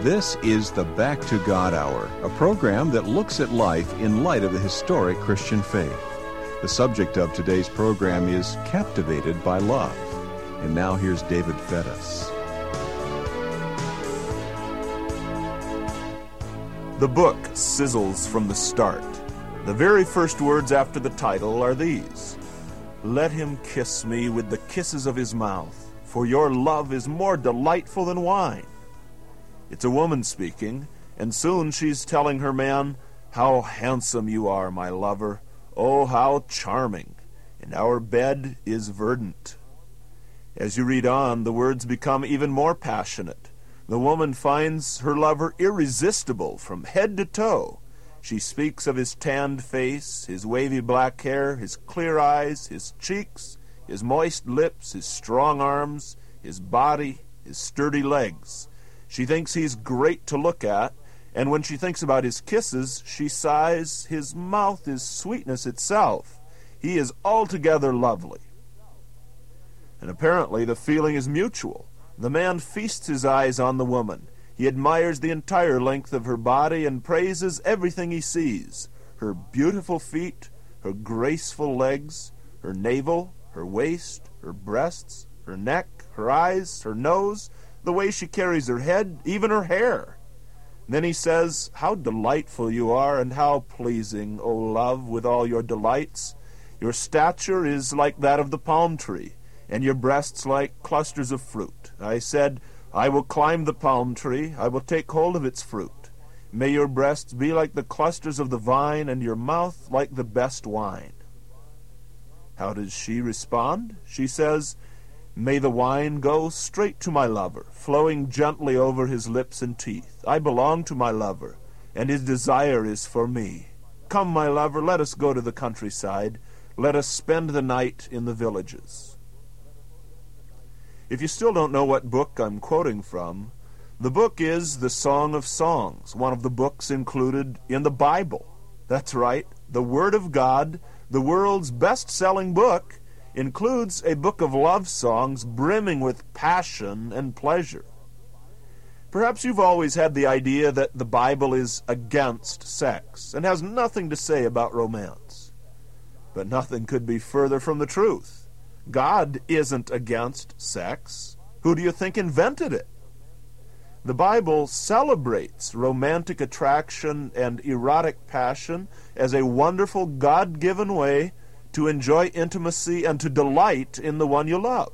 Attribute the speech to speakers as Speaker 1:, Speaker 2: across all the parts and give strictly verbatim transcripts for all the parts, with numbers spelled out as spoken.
Speaker 1: This is the Back to God Hour, a program that looks at life in light of the historic Christian faith. The subject of today's program is Captivated by Love. And now here's David Fettis.
Speaker 2: The book sizzles from the start. The very first words after the title are these: "Let him kiss me with the kisses of his mouth, for your love is more delightful than wine." It's a woman speaking, and soon she's telling her man, "How handsome you are, my lover. Oh, how charming. And our bed is verdant." As you read on, the words become even more passionate. The woman finds her lover irresistible from head to toe. She speaks of his tanned face, his wavy black hair, his clear eyes, his cheeks, his moist lips, his strong arms, his body, his sturdy legs. She thinks he's great to look at, and when she thinks about his kisses, she sighs, "His mouth is sweetness itself. He is altogether lovely." And apparently the feeling is mutual. The man feasts his eyes on the woman. He admires the entire length of her body and praises everything he sees: her beautiful feet, her graceful legs, her navel, her waist, her breasts, her neck, her eyes, her nose, the way she carries her head, even her hair. Then he says, "How delightful you are, and how pleasing, O love, with all your delights. Your stature is like that of the palm tree, and your breasts like clusters of fruit. I said, I will climb the palm tree, I will take hold of its fruit. May your breasts be like the clusters of the vine, and your mouth like the best wine." How does she respond? She says, "May the wine go straight to my lover, flowing gently over his lips and teeth. I belong to my lover, and his desire is for me. Come, my lover, let us go to the countryside. Let us spend the night in the villages." If you still don't know what book I'm quoting from, the book is the Song of Songs, one of the books included in the Bible. That's right, the Word of God, the world's best-selling book, includes a book of love songs brimming with passion and pleasure. Perhaps you've always had the idea that the Bible is against sex and has nothing to say about romance. But nothing could be further from the truth. God isn't against sex. Who do you think invented it? The Bible celebrates romantic attraction and erotic passion as a wonderful God-given way to enjoy intimacy and to delight in the one you love.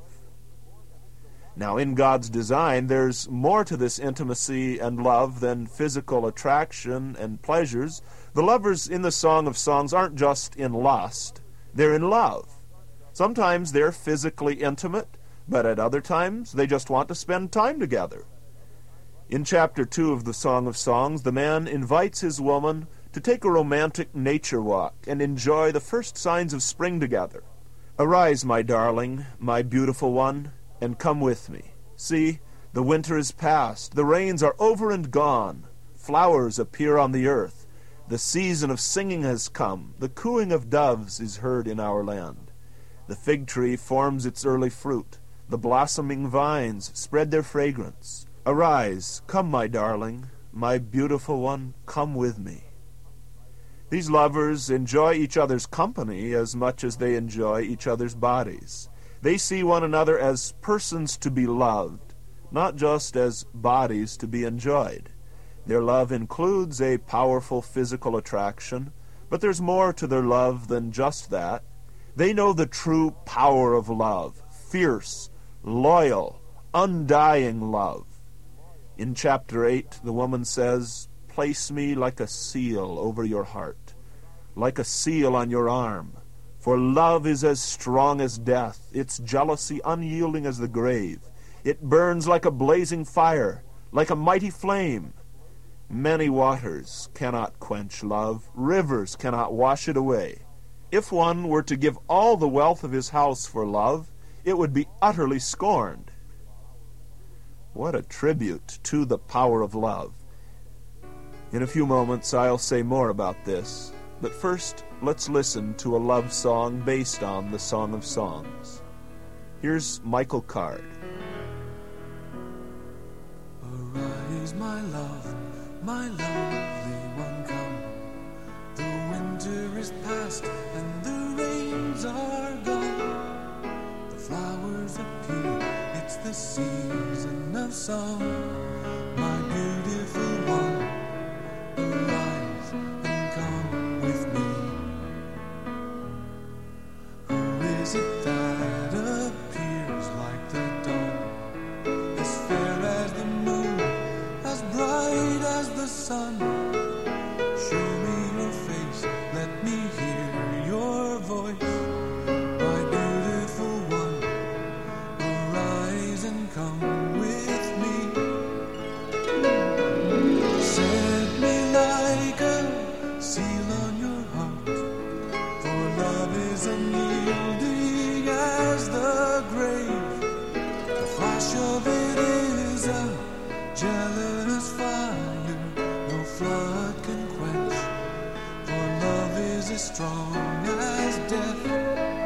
Speaker 2: Now, in God's design, there's more to this intimacy and love than physical attraction and pleasures. The lovers in the Song of Songs aren't just in lust, they're in love. Sometimes they're physically intimate, but at other times they just want to spend time together. In chapter two of the Song of Songs, the man invites his woman to take a romantic nature walk and enjoy the first signs of spring together. "Arise, my darling, my beautiful one, and come with me. See, the winter is past, the rains are over and gone, flowers appear on the earth, the season of singing has come, the cooing of doves is heard in our land. The fig tree forms its early fruit, the blossoming vines spread their fragrance. Arise, come, my darling, my beautiful one, come with me." These lovers enjoy each other's company as much as they enjoy each other's bodies. They see one another as persons to be loved, not just as bodies to be enjoyed. Their love includes a powerful physical attraction, but there's more to their love than just that. They know the true power of love, fierce, loyal, undying love. In chapter eight, the woman says, "Place me like a seal over your heart, like a seal on your arm. For love is as strong as death, its jealousy unyielding as the grave. It burns like a blazing fire, like a mighty flame. Many waters cannot quench love, rivers cannot wash it away. If one were to give all the wealth of his house for love, it would be utterly scorned." What a tribute to the power of love. In a few moments I'll say more about this, but first let's listen to a love song based on the Song of Songs. Here's Michael Card.
Speaker 3: Arise, my love, my lovely one, come. The winter is past and the rains are gone. The flowers appear, it's the season of song. My beautiful one, arise and come with me. Who is it that appears like the dawn, as fair as the moon, as bright as the sun? Show me your face, let me hear your voice. My beautiful one, arise and come with me. Set me like a seal on your heart, for love is unyielding as the grave. The flash of it is a jealous fire, no flood can quench, for love is as strong as death.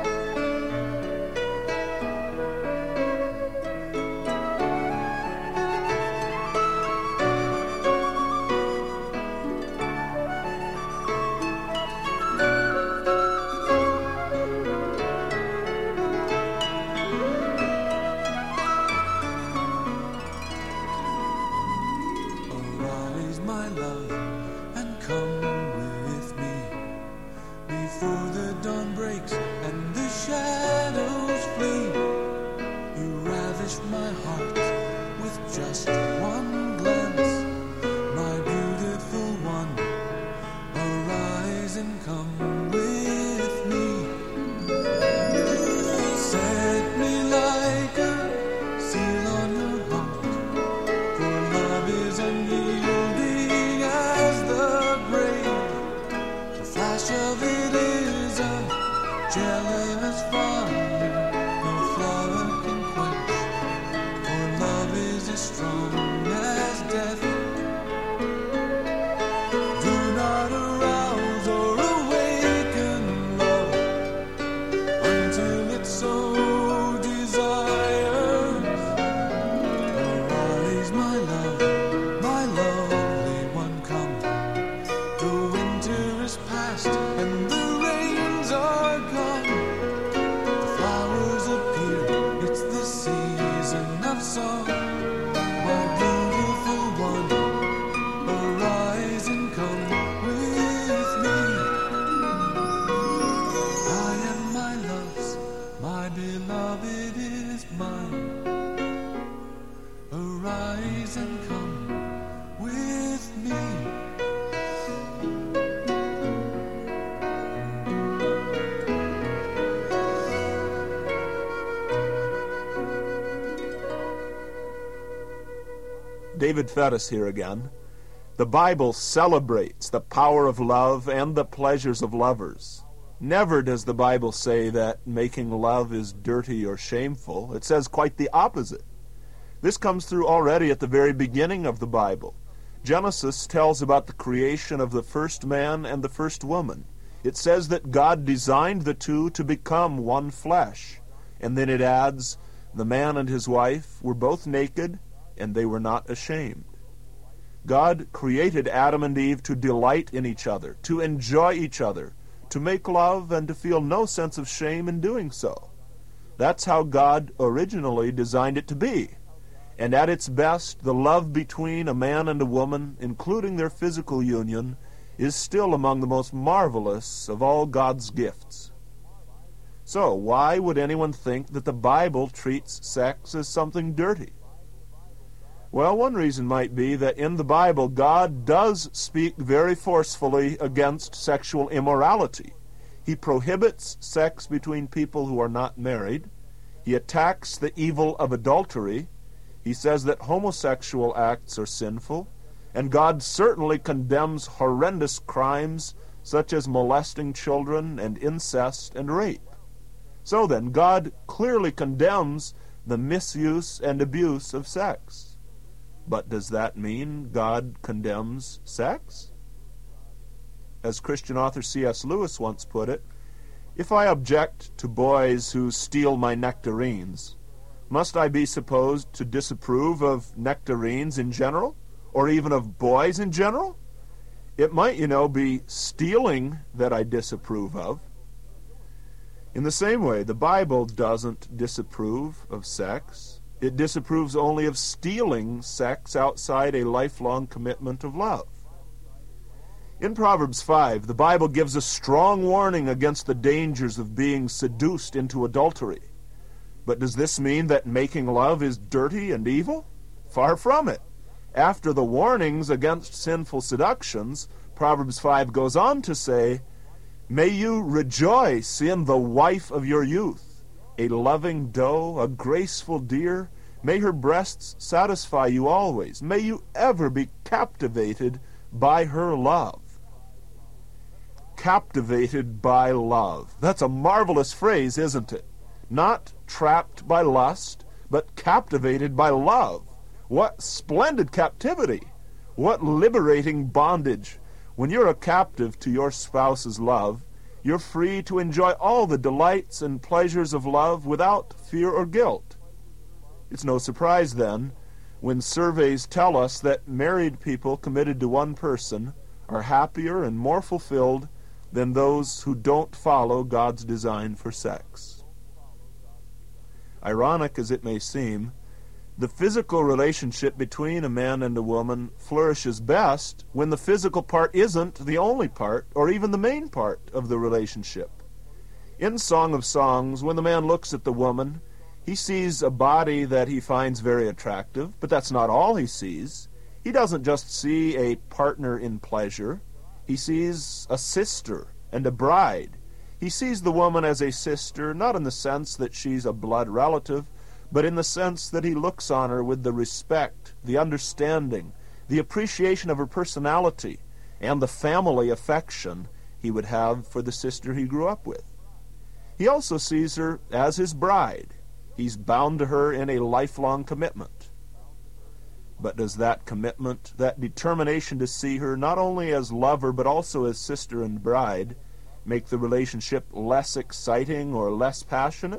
Speaker 3: Arise, my love, and come with me, before the dawn breaks and the shadows flee. You ravish my heart with just one glance. My beautiful one, arise and come with me. Set me like a seal on your heart, for love is unyielding as the grave. The flash of it is a jealous fire, no flower can quench, for love is as strong as death. Do not arouse or awaken love until it so desires. Arise, my love, my lovely one, come. The winter is past and the rains are gone. The flowers appear, it's the season of song. My beautiful one, arise and come with me. I am my love's, my beloved is mine. Arise and come with me.
Speaker 2: David Fettis here again. The Bible celebrates the power of love and the pleasures of lovers. Never does the Bible say that making love is dirty or shameful. It says quite the opposite. This comes through already at the very beginning of the Bible. Genesis tells about the creation of the first man and the first woman. It says that God designed the two to become one flesh. And then it adds, the man and his wife were both naked, and they were not ashamed. God created Adam and Eve to delight in each other, to enjoy each other, to make love, and to feel no sense of shame in doing so. That's how God originally designed it to be. And at its best, the love between a man and a woman, including their physical union, is still among the most marvelous of all God's gifts. So, why would anyone think that the Bible treats sex as something dirty? Well, one reason might be that in the Bible, God does speak very forcefully against sexual immorality. He prohibits sex between people who are not married. He attacks the evil of adultery. He says that homosexual acts are sinful. And God certainly condemns horrendous crimes such as molesting children and incest and rape. So then, God clearly condemns the misuse and abuse of sex. But does that mean God condemns sex? As Christian author C S Lewis once put it, if I object to boys who steal my nectarines, must I be supposed to disapprove of nectarines in general? or even of boys in general. It might, you know, be stealing that I disapprove of. In the same way, the Bible doesn't disapprove of sex. It disapproves only of stealing sex outside a lifelong commitment of love. In Proverbs five, the Bible gives a strong warning against the dangers of being seduced into adultery. But does this mean that making love is dirty and evil? Far from it. After the warnings against sinful seductions, Proverbs five goes on to say, "May you rejoice in the wife of your youth, a loving doe, a graceful deer. May her breasts satisfy you always. May you ever be captivated by her love." Captivated by love. That's a marvelous phrase, isn't it? Not trapped by lust, but captivated by love. What splendid captivity! What liberating bondage! When you're a captive to your spouse's love, you're free to enjoy all the delights and pleasures of love without fear or guilt. It's no surprise, then, when surveys tell us that married people committed to one person are happier and more fulfilled than those who don't follow God's design for sex. Ironic as it may seem, the physical relationship between a man and a woman flourishes best when the physical part isn't the only part or even the main part of the relationship. In Song of Songs, when the man looks at the woman, he sees a body that he finds very attractive, but that's not all he sees. He doesn't just see a partner in pleasure. He sees a sister and a bride. He sees the woman as a sister, not in the sense that she's a blood relative, but in the sense that he looks on her with the respect, the understanding, the appreciation of her personality, and the family affection he would have for the sister he grew up with. He also sees her as his bride. He's bound to her in a lifelong commitment. But does that commitment, that determination to see her not only as lover but also as sister and bride, make the relationship less exciting or less passionate?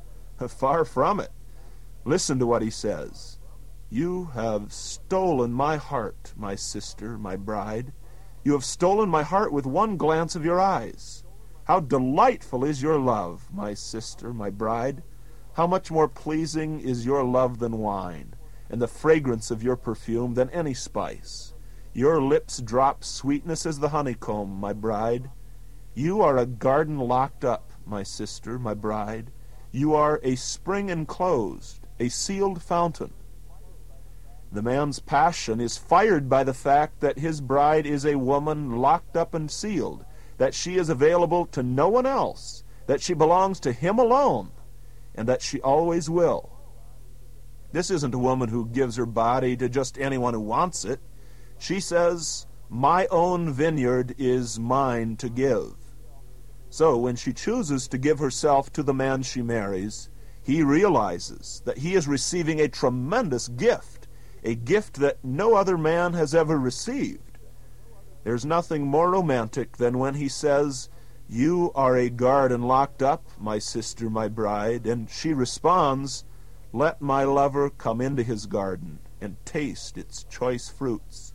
Speaker 2: Far from it. Listen to what he says. "You have stolen my heart, my sister, my bride. You have stolen my heart with one glance of your eyes. How delightful is your love, my sister, my bride. How much more pleasing is your love than wine, and the fragrance of your perfume than any spice. Your lips drop sweetness as the honeycomb, my bride. You are a garden locked up, my sister, my bride. You are a spring enclosed, a sealed fountain." The man's passion is fired by the fact that his bride is a woman locked up and sealed, that she is available to no one else, that she belongs to him alone, and that she always will. This isn't a woman who gives her body to just anyone who wants it. She says, "My own vineyard is mine to give." So when she chooses to give herself to the man she marries, he realizes that he is receiving a tremendous gift, a gift that no other man has ever received. There's nothing more romantic than when he says, "You are a garden locked up, my sister, my bride," and she responds, "Let my lover come into his garden and taste its choice fruits."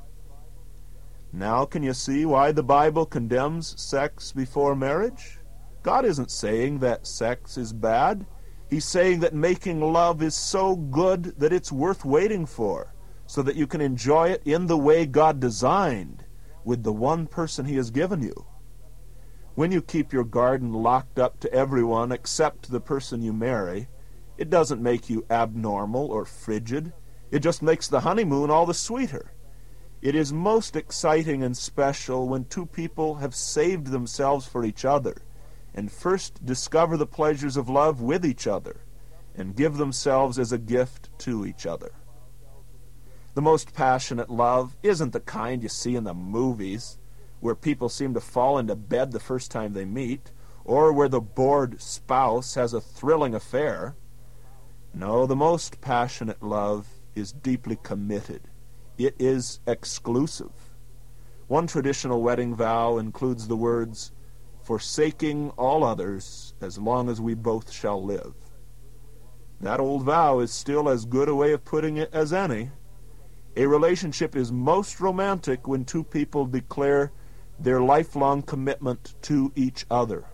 Speaker 2: Now can you see why the Bible condemns sex before marriage? God isn't saying that sex is bad. He's saying that making love is so good that it's worth waiting for, so that you can enjoy it in the way God designed, with the one person he has given you. When you keep your garden locked up to everyone except the person you marry, it doesn't make you abnormal or frigid. It just makes the honeymoon all the sweeter. It is most exciting and special when two people have saved themselves for each other, and first discover the pleasures of love with each other, and give themselves as a gift to each other. The most passionate love isn't the kind you see in the movies, where people seem to fall into bed the first time they meet, or where the bored spouse has a thrilling affair. No, the most passionate love is deeply committed. It is exclusive. One traditional wedding vow includes the words, "Forsaking all others as long as we both shall live." That old vow is still as good a way of putting it as any. A relationship is most romantic when two people declare their lifelong commitment to each other.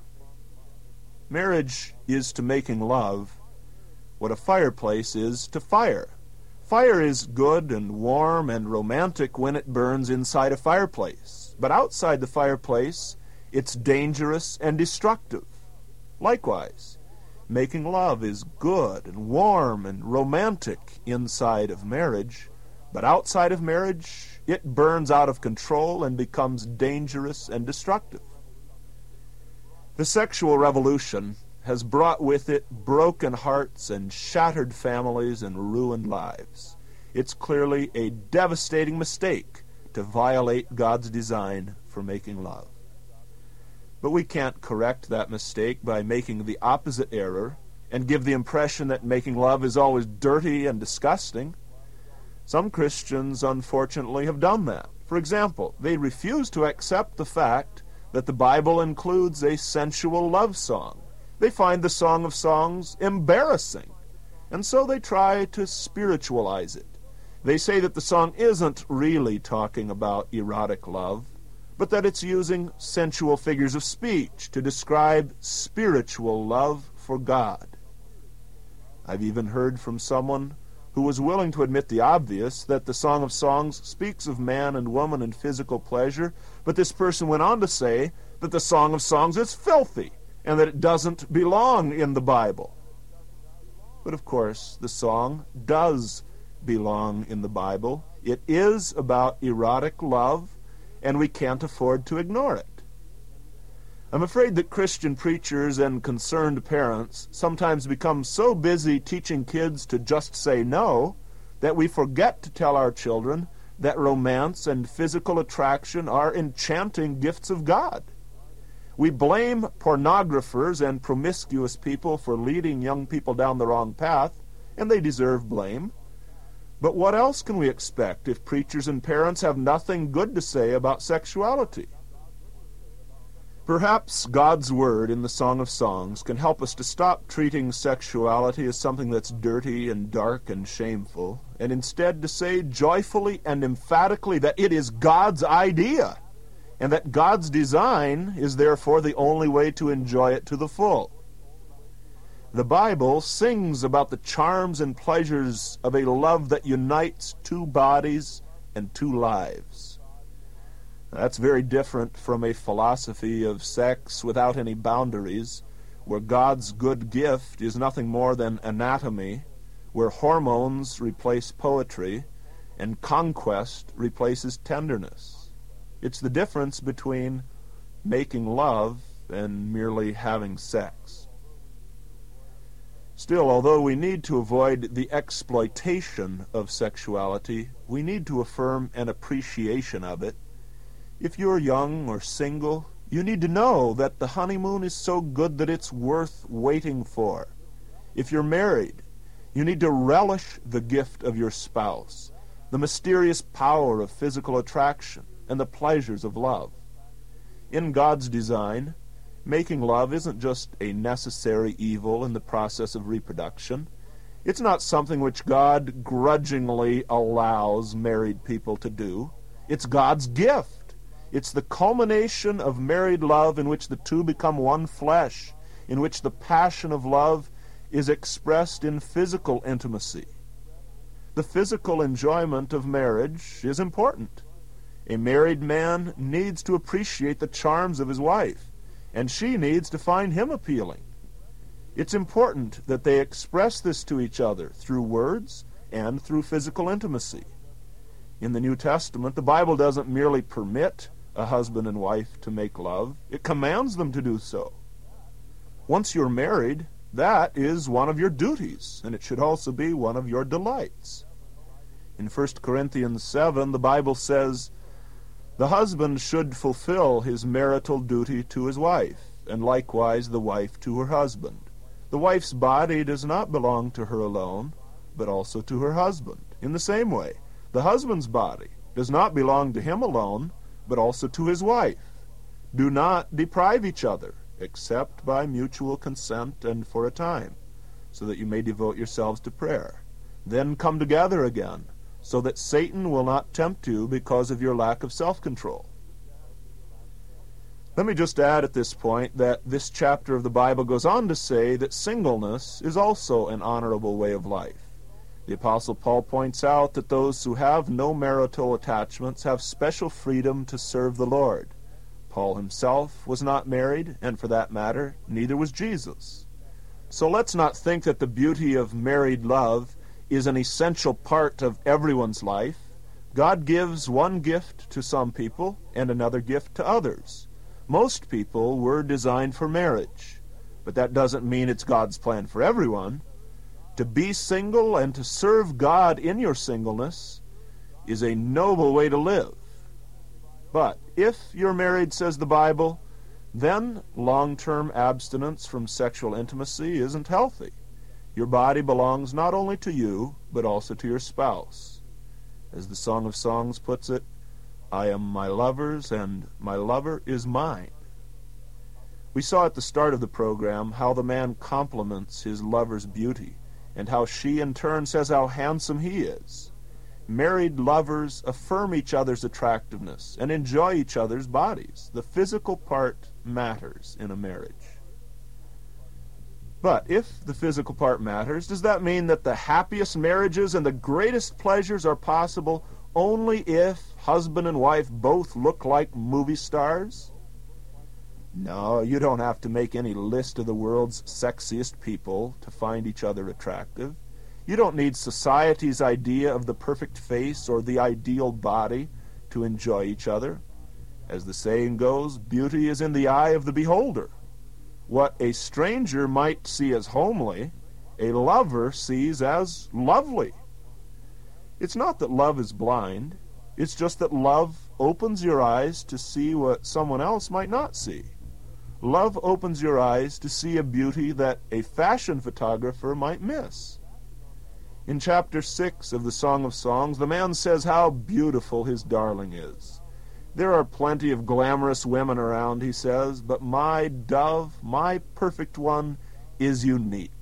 Speaker 2: Marriage is to making love what a fireplace is to fire. Fire is good and warm and romantic when it burns inside a fireplace, but outside the fireplace, it's dangerous and destructive. Likewise, making love is good and warm and romantic inside of marriage, but outside of marriage, it burns out of control and becomes dangerous and destructive. The sexual revolution has brought with it broken hearts and shattered families and ruined lives. It's clearly a devastating mistake to violate God's design for making love. But we can't correct that mistake by making the opposite error and give the impression that making love is always dirty and disgusting. Some Christians, unfortunately, have done that. For example, they refuse to accept the fact that the Bible includes a sensual love song. They find the Song of Songs embarrassing, and so they try to spiritualize it. They say that the song isn't really talking about erotic love, but that it's using sensual figures of speech to describe spiritual love for God. I've even heard from someone who was willing to admit the obvious, that the Song of Songs speaks of man and woman and physical pleasure, but this person went on to say that the Song of Songs is filthy and that it doesn't belong in the Bible. But of course, the song does belong in the Bible. It is about erotic love, and we can't afford to ignore it. I'm afraid that Christian preachers and concerned parents sometimes become so busy teaching kids to just say no that we forget to tell our children that romance and physical attraction are enchanting gifts of God. We blame pornographers and promiscuous people for leading young people down the wrong path, and they deserve blame. But what else can we expect if preachers and parents have nothing good to say about sexuality? Perhaps God's Word in the Song of Songs can help us to stop treating sexuality as something that's dirty and dark and shameful, and instead to say joyfully and emphatically that it is God's idea, and that God's design is therefore the only way to enjoy it to the full. The Bible sings about the charms and pleasures of a love that unites two bodies and two lives. That's very different from a philosophy of sex without any boundaries, where God's good gift is nothing more than anatomy, where hormones replace poetry, and conquest replaces tenderness. It's the difference between making love and merely having sex. Still, although we need to avoid the exploitation of sexuality, we need to affirm an appreciation of it. If you're young or single, you need to know that the honeymoon is so good that it's worth waiting for. If you're married, you need to relish the gift of your spouse, the mysterious power of physical attraction, and the pleasures of love. In God's design, making love isn't just a necessary evil in the process of reproduction. It's not something which God grudgingly allows married people to do. It's God's gift. It's the culmination of married love in which the two become one flesh, in which the passion of love is expressed in physical intimacy. The physical enjoyment of marriage is important. A married man needs to appreciate the charms of his wife, and she needs to find him appealing. It's important that they express this to each other through words and through physical intimacy. In the New Testament, the Bible doesn't merely permit a husband and wife to make love, it commands them to do so. Once you're married, that is one of your duties, and it should also be one of your delights. In First Corinthians seven, the Bible says, "The husband should fulfill his marital duty to his wife, and likewise the wife to her husband. The wife's body does not belong to her alone, but also to her husband. In the same way, the husband's body does not belong to him alone, but also to his wife. Do not deprive each other, except by mutual consent and for a time, so that you may devote yourselves to prayer. Then come together again, so that Satan will not tempt you because of your lack of self-control. Let me just add at this point that this chapter of the Bible goes on to say that singleness is also an honorable way of life. The Apostle Paul points out that those who have no marital attachments have special freedom to serve the Lord. Paul himself was not married, and for that matter, neither was Jesus. So let's not think that the beauty of married love is an essential part of everyone's life. God gives one gift to some people and another gift to others. Most people were designed for marriage, but that doesn't mean it's God's plan for everyone. To be single and to serve God in your singleness is a noble way to live. But if you're married, says the Bible, then long-term abstinence from sexual intimacy isn't healthy. Your body belongs not only to you, but also to your spouse. As the Song of Songs puts it, I am my lover's, and my lover is mine. We saw at the start of the program how the man compliments his lover's beauty, and how she in turn says how handsome he is. Married lovers affirm each other's attractiveness and enjoy each other's bodies. The physical part matters in a marriage. But if the physical part matters, does that mean that the happiest marriages and the greatest pleasures are possible only if husband and wife both look like movie stars? No, you don't have to make any list of the world's sexiest people to find each other attractive. You don't need society's idea of the perfect face or the ideal body to enjoy each other. As the saying goes, beauty is in the eye of the beholder. What a stranger might see as homely, a lover sees as lovely. It's not that love is blind. It's just that love opens your eyes to see what someone else might not see. Love opens your eyes to see a beauty that a fashion photographer might miss. In chapter six of the Song of Songs, the man says how beautiful his darling is. There are plenty of glamorous women around, he says, but my dove, my perfect one, is unique.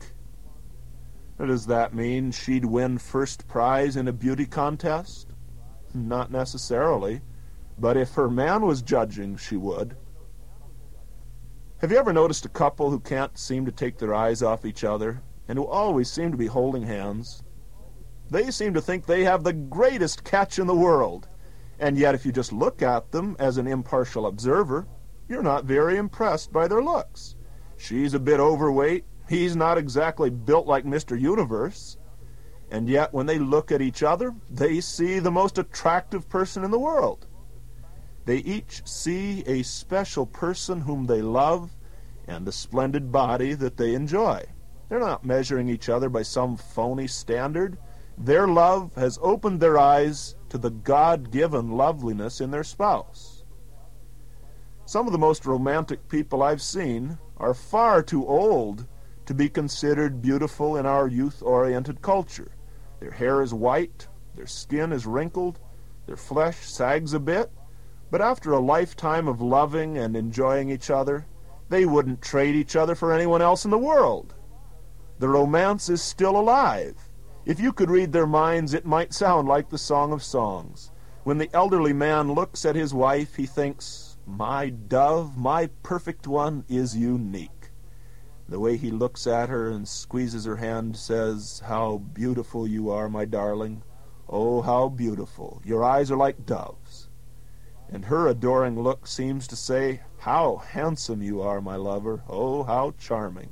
Speaker 2: Does that mean she'd win first prize in a beauty contest? Not necessarily, but if her man was judging, she would. Have you ever noticed a couple who can't seem to take their eyes off each other, and who always seem to be holding hands? They seem to think they have the greatest catch in the world, and yet if you just look at them as an impartial observer, you're not very impressed by their looks. She's a bit overweight, he's not exactly built like Mister Universe, and yet when they look at each other, they see the most attractive person in the world. They each see a special person whom they love and a splendid body that they enjoy. They're not measuring each other by some phony standard. Their love has opened their eyes to the God-given loveliness in their spouse. Some of the most romantic people I've seen are far too old to be considered beautiful in our youth-oriented culture. Their hair is white, their skin is wrinkled, their flesh sags a bit, but after a lifetime of loving and enjoying each other, they wouldn't trade each other for anyone else in the world. The romance is still alive. If you could read their minds, it might sound like the Song of Songs. When the elderly man looks at his wife, he thinks, my dove, my perfect one, is unique. The way he looks at her and squeezes her hand says, how beautiful you are, my darling. Oh, how beautiful. Your eyes are like doves. And her adoring look seems to say, how handsome you are, my lover. Oh, how charming.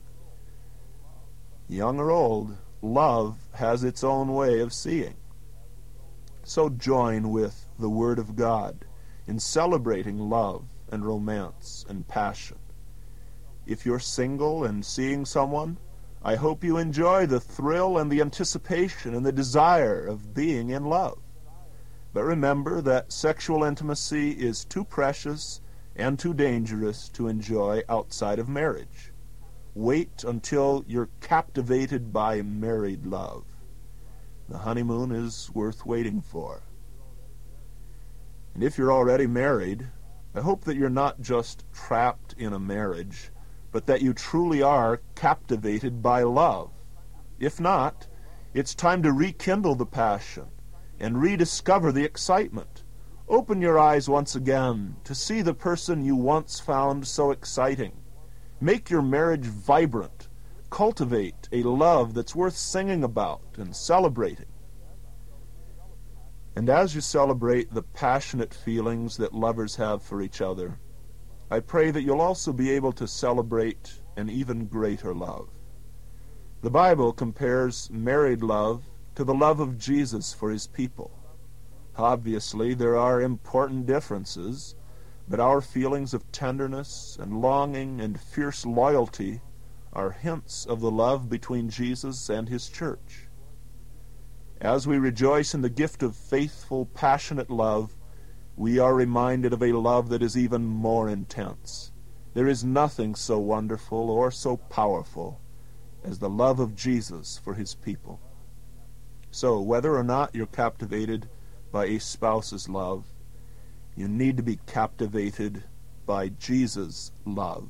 Speaker 2: Young or old, love has its own way of seeing. So join with the Word of God in celebrating love and romance and passion. If you're single and seeing someone, I hope you enjoy the thrill and the anticipation and the desire of being in love. But remember that sexual intimacy is too precious and too dangerous to enjoy outside of marriage. Wait until you're captivated by married love. The honeymoon is worth waiting for. And if you're already married, I hope that you're not just trapped in a marriage, but that you truly are captivated by love. If not, it's time to rekindle the passion and rediscover the excitement. Open your eyes once again to see the person you once found so exciting. Make your marriage vibrant. Cultivate a love that's worth singing about and celebrating. And as you celebrate the passionate feelings that lovers have for each other, I pray that you'll also be able to celebrate an even greater love. The Bible compares married love to the love of Jesus for his people. Obviously, there are important differences, but our feelings of tenderness and longing and fierce loyalty are hints of the love between Jesus and his church. As we rejoice in the gift of faithful, passionate love, we are reminded of a love that is even more intense. There is nothing so wonderful or so powerful as the love of Jesus for his people. So, whether or not you're captivated by a spouse's love, you need to be captivated by Jesus' love.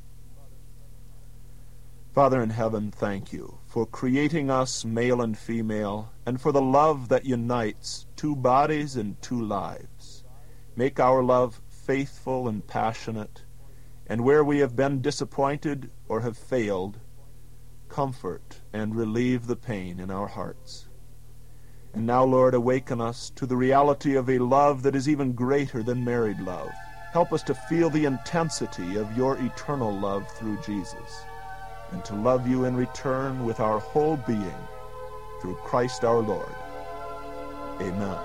Speaker 2: Father in heaven, thank you for creating us male and female, and for the love that unites two bodies and two lives. Make our love faithful and passionate, and where we have been disappointed or have failed, comfort and relieve the pain in our hearts. And now, Lord, awaken us to the reality of a love that is even greater than married love. Help us to feel the intensity of your eternal love through Jesus, and to love you in return with our whole being through Christ our Lord. Amen.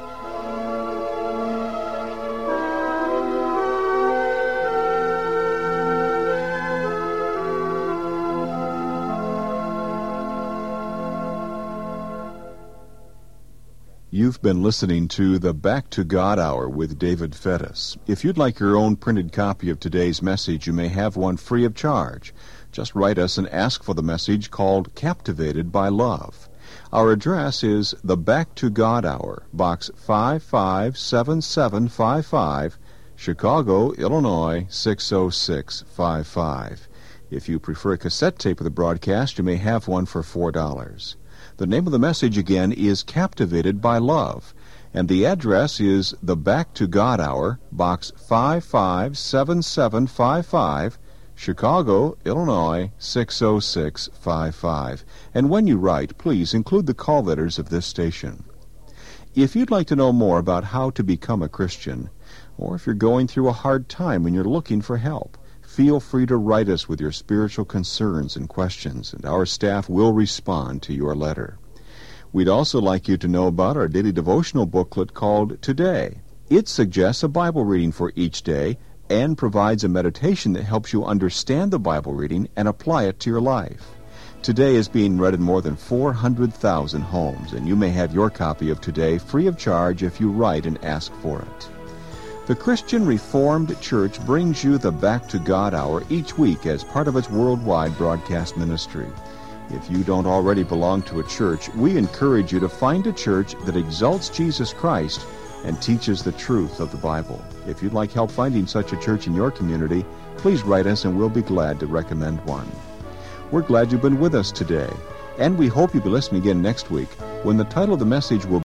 Speaker 1: You've been listening to the Back to God Hour with David Fettis. If you'd like your own printed copy of today's message, you may have one free of charge. Just write us and ask for the message called Captivated by Love. Our address is the Back to God Hour, Box five five seven seven five five, Chicago, Illinois six oh six five five. If you prefer a cassette tape of the broadcast, you may have one for four dollars. The name of the message again is Captivated by Love, and the address is the Back to God Hour, Box five five seven seven five five, Chicago, Illinois six oh six five five. And when you write, please include the call letters of this station. If you'd like to know more about how to become a Christian, or if you're going through a hard time and you're looking for help, feel free to write us with your spiritual concerns and questions, and our staff will respond to your letter. We'd also like you to know about our daily devotional booklet called Today. It suggests a Bible reading for each day and provides a meditation that helps you understand the Bible reading and apply it to your life. Today is being read in more than four hundred thousand homes, and you may have your copy of Today free of charge if you write and ask for it. The Christian Reformed Church brings you the Back to God Hour each week as part of its worldwide broadcast ministry. If you don't already belong to a church, we encourage you to find a church that exalts Jesus Christ and teaches the truth of the Bible. If you'd like help finding such a church in your community, please write us and we'll be glad to recommend one. We're glad you've been with us today, and we hope you'll be listening again next week when the title of the message will